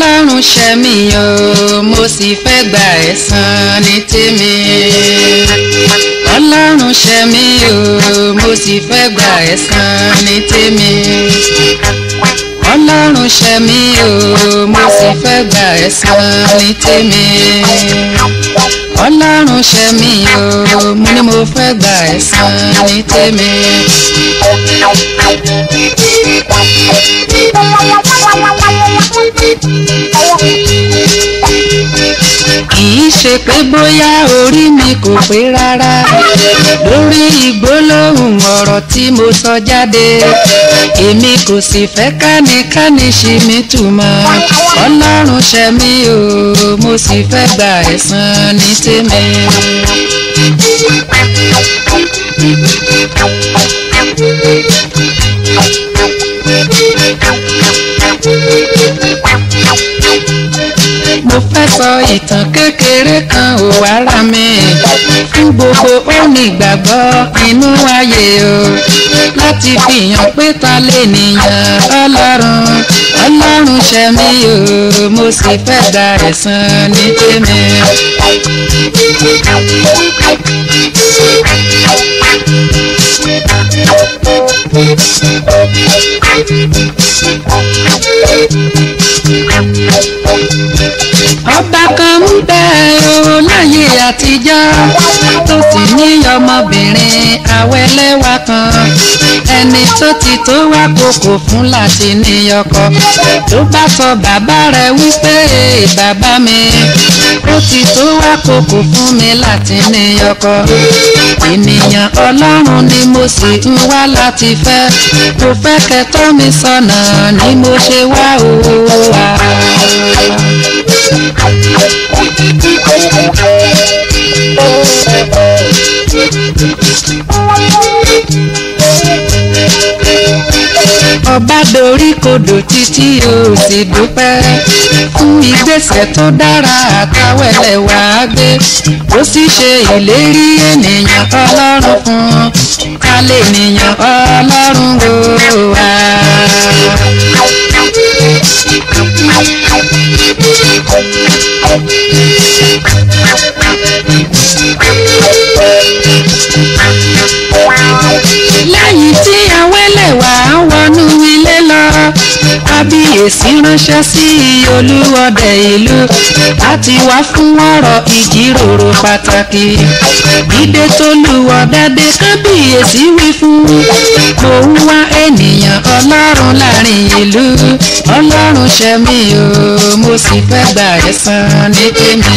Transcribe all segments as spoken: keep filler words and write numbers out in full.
ọlọ́run ṣẹ̀ mí o mo sì fẹ́ gba ẹ̀san ní tèmi. ọlọ́run ṣẹ̀ mí o mo sì fẹ́ gba ẹ̀san ní tèmi. ọlọ́run ṣẹ̀ mí o mo sì fẹ́ gba ẹ̀san ní tèmi. ọlọ́run ṣẹ̀ mí o mo ní mo fẹ́ gba ẹ̀san ní tèmi. kìí ṣe pé bóyá orí mi kò pé rárá lórí ìgbólóhùn ọ̀rọ̀ tí mo sọ jáde, èmi kò sì fẹ́ kánikáni ṣì mí túmọ̀. ọlọ́run ṣẹ̀ mí o mo sì fẹ́ gba ẹ̀san ní tèmi. mo fẹ́ sọ ìtàn kékeré kan ò wára mi fún gbogbo onígbàgbọ́ inú ayé o, láti fi hàn pé ta lè nìyàn ọlọ́run. ọlọ́run ṣẹ̀ mí o mo sì fẹ́ gba ẹ̀san ní tèmi. ọba kan ń bẹ o láyé àtijọ́ tó sì ní ọmọbìnrin àwẹ̀lẹ́wà kan, ẹni tó ti tó wá kókò fún láti ní ọkọ. tó bá sọ bàbá rẹ̀ wípé bàbá mi ó ti tó wá kókò fún mi láti ní ọkọ. ènìyàn ọlọ́run ni mo sì ń wá láti fẹ́, kò fẹ́ kẹ́tọ́ mi sọ́nà ni mo ṣe wá o wá. ọba dorí kodò títí o sì dúpẹ́ fún ìgbésẹ̀ tó dára àtàwẹ̀lẹ̀ wá gbé. ó sì ṣe ìlérí ènìyàn ọlọ́run fún ká lè nìyàn ọlọ́run o wá. lẹ́yìn tí àwẹ̀lẹ̀wà wọnú ilé lọ, kábíyèsí ránṣẹ́ sí olúọdẹ ìlú láti wá fún ọ̀rọ̀ ìjíròrò pàtàkì. dídé tolúọdẹ dé kábíyèsí wí fún, mo ń wá ènìyàn ọlọ́run láàrin ìlú. ọlọ́run ṣẹ̀ mí o mo sì fẹ́ gba ẹ̀san ní tèmi.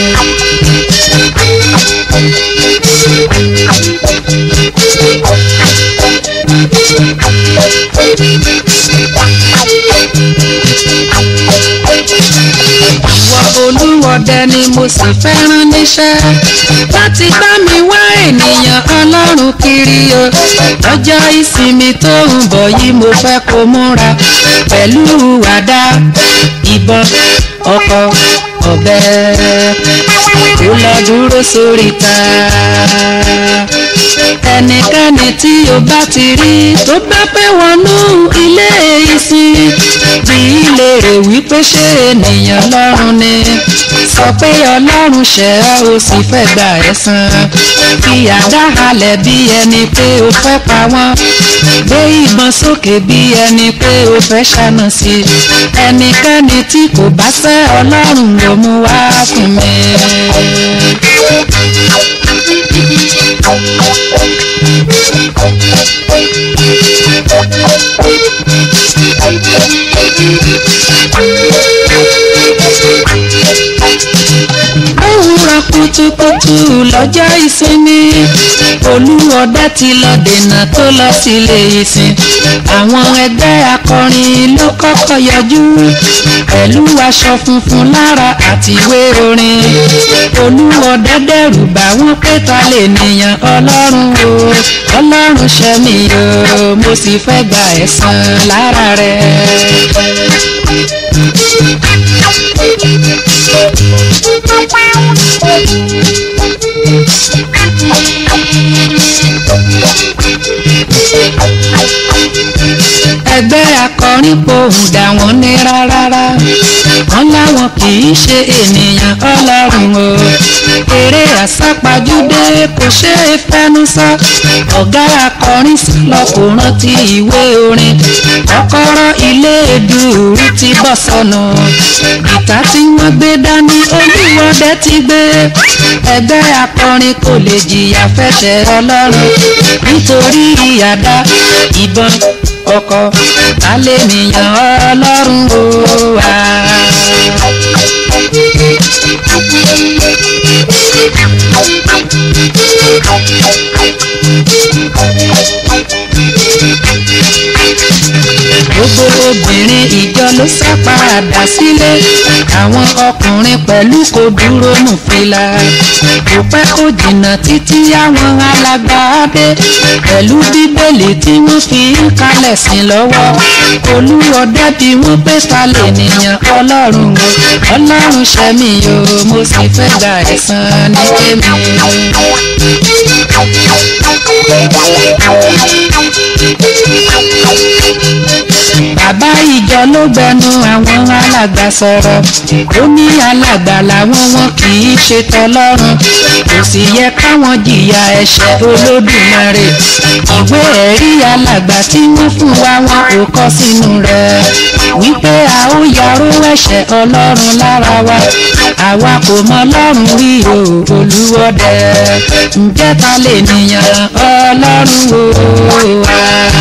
ìwọ olúwọdẹ ni mo sì fẹ́ rán níṣẹ́ láti bá mi wá ènìyàn ọlọ́run kiri o. ọjọ́ ìsinmi tó ń bọ̀ yìí mo fẹ́ kó múra pẹ̀lú àdá, ìbọn, ọkọ̀, ọ̀bẹ, kó lọ dúró sórí ta. ẹnikẹ́ni tí o bá ti rí tó bá pẹ́ wọnú ilé ìsìn, bí ilé rẹ̀ wípé ṣé ènìyàn lọ́run ni, sọ pé ọlọ́run ṣẹ̀ ẹ́ o sì fẹ́ gba ẹ̀san. fi àdá halẹ̀ bí ẹni pé o fẹ́ pa wọ́n, gbé ìbọn sókè bí ẹni pé o fẹ́ ṣáná sí i. ẹnikẹ́ni tí kò bá fẹ́ ọlọ́run ló mú wá fún mi. òwúrọ̀ kùtùkùtù lọ́jọ́ ìsinmi, olúọdẹ ti lọ dènà tó lọ sílé ìsìn. àwọn ẹgbẹ́ akọrin ló kọ́kọ́ yọjú pẹ̀lú aṣọ funfun lára àti ìwé orin. olúọdẹ dẹ́rù bà wọ́n pé ta lè nìyàn ọlọ́run o. ọlọ́run ṣẹ̀ mí o mo sì fẹ́ gba ẹ̀san lára rẹ̀. ẹgbẹ́ akọ akọrin pohùn dà wọ́n ní rárá wọ́n láwọn kì í ṣe ènìyàn ọlọ́run o eré àsápajúdé kò ṣe é fẹ́nu sọ ọ̀gá akọrin sálọ kò rántí ìwé orin kọ́kọ́rọ́ ilé dùrú ti bọ́ sọnù gìtá tí wọ́n gbé dání olúwọdẹ ti gbé ẹgbẹ́ akọrin kò lè jìyà fẹsẹ̀ ọlọ́run nítorí àdá ìbọn ọkọ̀ alẹ́ nìyàn ọlọ́run o wá. Gbogbo obìnrin ìjọ ló sá padà sílé àwọn ọkùnrin pẹ̀lú kò dúró nù fìlà kò pẹ́ kò jìnnà títí àwọn alàgbà dé pẹ̀lú bíbélì tí wọ́n fi ń kalẹ̀ sí lọ́wọ́ olúwọdẹ bí wọ́n pé ta lè nìyàn ọlọ́run o ọlọ́run ṣẹ́mi o mo sì fẹ́ gba ẹ̀san ní tèmi. Bàbá ìjọ ló gbẹnu àwọn alàgbà sọ̀rọ̀ ó ní alàgbà làwọn wọn kì í ṣe tọlọ́run kò sì yẹ káwọn jìyà ẹ̀ṣẹ̀ olódùmarè ìwé ẹ̀rí alàgbà tí wọ́n fún wa wọn kò kọ sínú rẹ̀ wípé a ó yarú ẹ̀ṣẹ̀ ọlọ́run lára wa àwa kò mọ ọlọ́run rí o olúwọdẹ ǹjẹ́ ta lè nìyàn ọlọ́run o wa.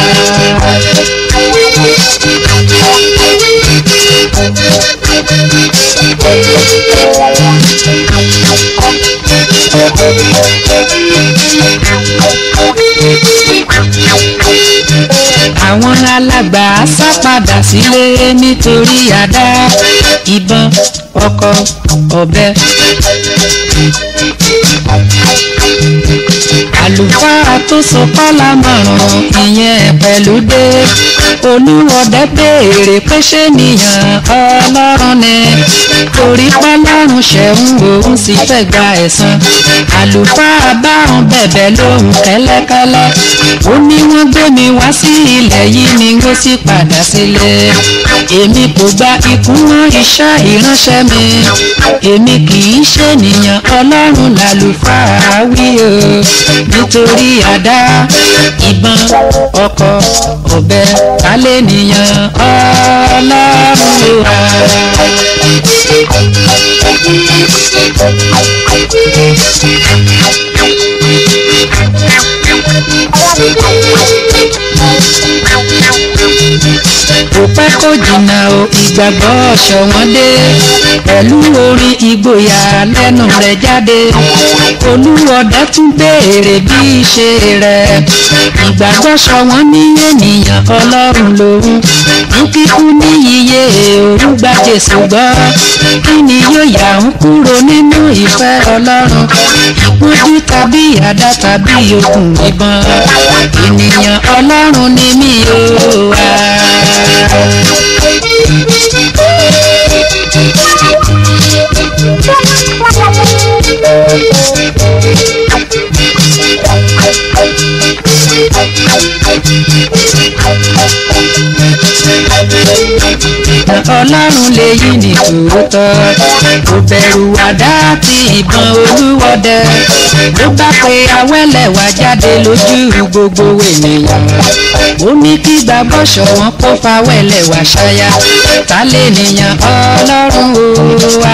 Àwọn alàgbà sá padà sílé nítorí àdá ìbọn ọkọ̀ ọ̀bẹ. Àlùfáà tó sọ kọ́lá mọ̀ràn ìyẹn pẹ̀lú dé olúwọdẹ béèrè pé ṣé nìyàn ọlọ́run ni torí pọ́lọ́run ṣẹ̀hún òun sì fẹ́ gba ẹ̀san àlùfáà bá òun bẹ̀bẹ̀ lóhùn kẹ́lẹ́kẹ́lẹ́ ó ní wọ́n gbé mi wá sí ilẹ̀ yìí ni ó sì padà sílé èmi kò gba ikú mọ́ iṣẹ́ ìránṣẹ́ mi èmi kì í ṣe nìyàn ọlọ́run làlùfáà wí o nítorí àdá ìbọn ọkọ̀ ọ̀bẹ kálẹ̀ nìyàn ọlọ́run wa. Kò pẹ́ kò jìnnà o ìgbàgbọ́ ṣọ̀wọ́n dé pẹ̀lú orin ìgboyà lẹ́nu rẹ̀ jáde olúwọdẹ tún béèrè bí ìṣe rẹ̀ ìgbàgbọ́ ṣọ̀wọ́n ní ènìyàn ọlọ́run lòun ní kíkú ní iye òun gba Jésù gbọ́ kí ni yóò yà ń kúrò nínú ìfẹ́ ọlọ́run ìpọ́njú tàbí àdá tàbí okùn ìbọn ènìyàn ọlọ́run ni mí o wá. Ọlọ́run lè yí ní tòótọ́ kò bẹ̀rù àdá àti ìbọn olúwọdẹ ló bá pe awẹ́lẹ̀wà jáde lójú gbogbo ènìyàn ó ní kí gbàgbọ́ ṣọ̀wọ́n kó fawẹ́lẹ̀wà ṣáyà ta lè nìyàn ọlọ́run o wá.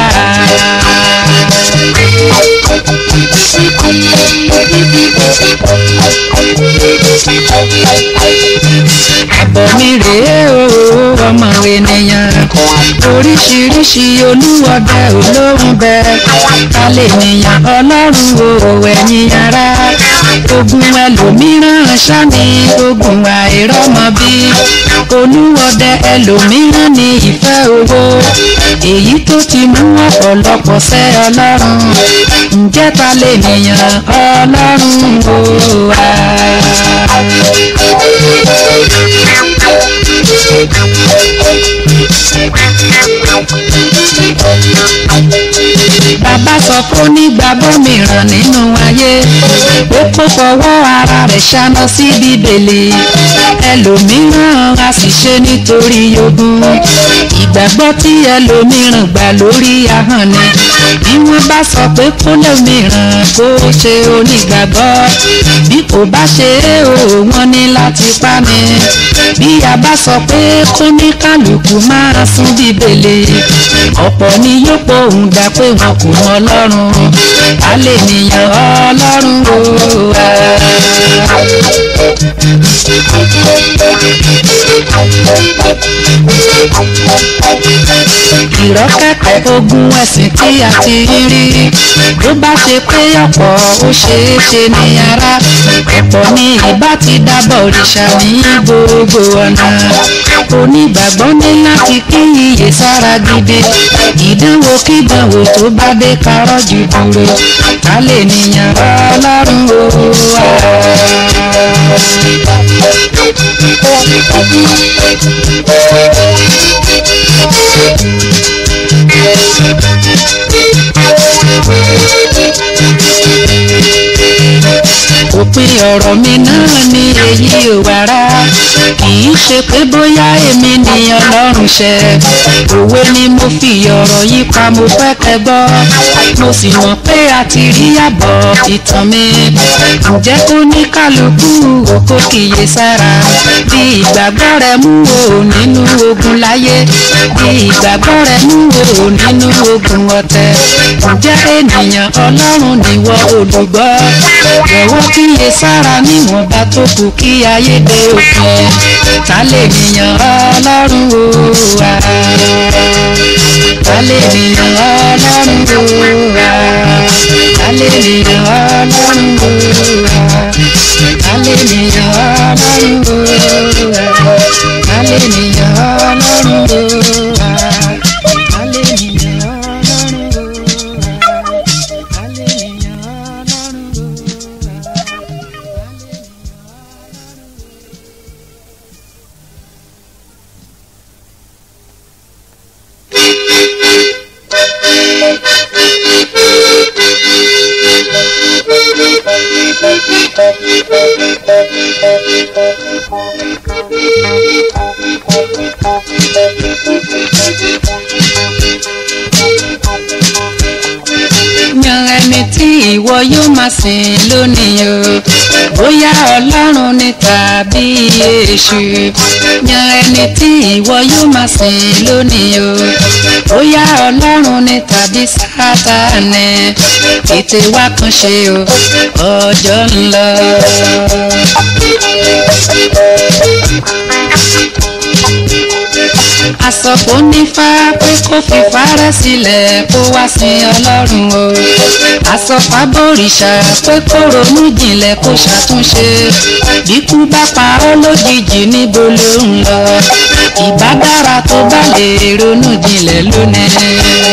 Àbọ̀ mi rèé o ọmọ ènìyàn oríṣiríṣi olúwọdẹ olóhùn bẹ ká lè nìyàn ọlọ́run o ẹ̀yin ará ogun ẹlòmíràn ṣáni ogun àìrọ́mọbí olúwọdẹ ẹlòmíràn ní ìfẹ́ owó èyí tó ti mú ọ̀pọ̀lọpọ̀ sẹ́ ọlọ́run ǹjẹ́ ta lè nìyàn ọlọ́run o wá. Thank you. bàbá sọ fún nígbàgbọ́ mìíràn nínú ayé pé kó fọwọ́ ara rẹ̀ ṣáná sí bíbélì ẹlòmíràn a sì ṣe nítorí ogun ìgbàgbọ́ tí ẹlòmíràn gbà lórí ahọ́n ni bí wọ́n bá sọ pé kó lòmíràn kó ṣe onígbàgbọ́ bí kò bá ṣe é o wọ́n ní láti pa ni bí a bá sọ pé kó ní kálukú máa sún bíbélì ọ̀pọ̀ ni yóò pohùn dà pé wọn kò mọ Ọlọ́run a lè nìyàn Ọlọ́run o wá. ìrọ́kẹ̀kẹ̀ ogun ẹ̀sìn tí a ti rí ló bá ṣe pé ọ̀pọ̀ ó ṣeé ṣe ní ara ọ̀pọ̀ ni ìbá ti dábọ̀ òrìṣà ní gbogbo ọ̀nà onígbàgbọ́ ní láti kíyè sára gidi ìdánwò kídánwò tó bá dé karọ́ jù dúró ká lè nìyàn Ọlọ́run o wá. òpin ọ̀rọ̀ mi náà ni èyí ò wàrà kì í ṣe pé bóyá èmi ni Ọlọ́run ṣe òwe ni mo fi ọ̀rọ̀ yìí pa mo fẹ́ kẹ́ gbọ́ mo sì mọ̀ pé a ti rí àbọ̀ ìtàn mi ǹjẹ́ kó ní kálukú òkò kíyè sára bí ìgbàgbọ́ rẹ mú o nínú ogun láyé bí ìgbàgbọ́ rẹ mú o nínú ogun ọ̀tẹ̀ ǹjẹ́ ènìyàn Ọlọ́run nìwọ olùgbọ́ jọ̀wọ́ kíyè sára níwọ̀nba tó kù kí ayé dé òpin ká lè nìyàn Ọlọ́run o wá ká lè nìyàn Ọlọ́run o wá ká lè nìyàn Ọlọ́run o wá ká lè nìyàn Ọlọ́run o wá ká lè nìyàn Ọlọ́run o wá ká lè nìyàn Ọlọ́run o wá ká lè nìyàn Ọlọ́run o yan ẹni tí ìwọ yóò máa sìn lónìí o bóyá Ọlọ́run ni tàbí èṣù yan ẹni tí ìwọ yóò máa sìn lónìí o bóyá Ọlọ́run ni tàbí Sátánì ètè wá kan ṣe o ọjọ́ ń lọ. àsọ̀kò nífá pé kó fi fárẹ́ sílẹ̀ kó wá sin Ọlọ́run o àsọ̀fà bòrìṣà pé kó ronú jinlẹ̀ kó ṣàtúnṣe bíkú bá pa ọ́ lójijì níbo ló ń lọ ìbá dára tó bá lè ronú jinlẹ̀ lónìí.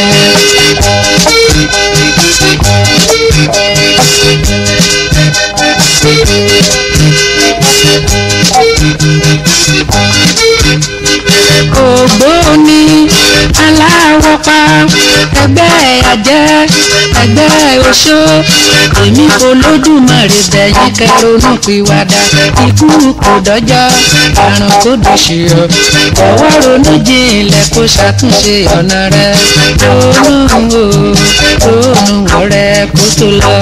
ògbóni aláwọ̀ pa ẹgbẹ́ àjẹ́ ẹgbẹ́ oṣó èmi kò lódùmarè bẹ̀yìn kẹrònú pìwàdà ikú kò dọ́jọ́ àrùn kò dòṣì ọ́ ọwọ́ ronú jinlẹ̀ kó ṣàtúnṣe ọ̀nà rẹ̀ ronú o ronú ọ̀rẹ́ kó tó lọ.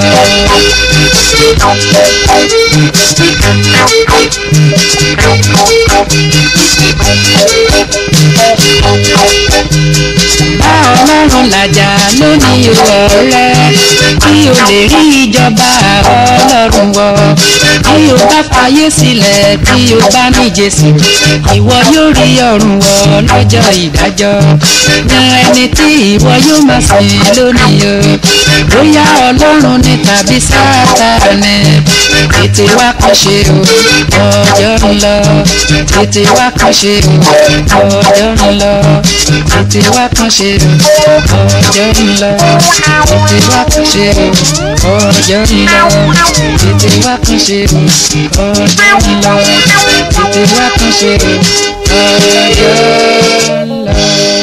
bá Ọlọ́run làjà lónìí ọ̀rẹ́ kí o lè rí ìjọba Ọlọ́run wọ̀ bí o bá fayé sílẹ̀ tí o bá ní Jésù ìwọ yóò rí ọ̀run wọ̀ lọ́jọ́ ìdájọ́ yan ẹni tí ìwọ yóò máa sìn lónìí o bóyá Ọlọ́run ni tàbí Sátánì tètè wá kàn ṣe o ọjọ́ ń lọ tètè wá kàn ṣe o ọjọ́ ń lọ tètè wá kàn ṣe o ọjọ́ ń lọ tètè wá kàn ṣe o ọjọ́ ń lọ tètè wá kàn ṣe o ọjọ́ ń lọ tètè wá kàn ṣe o ọjọ́ ń lọ.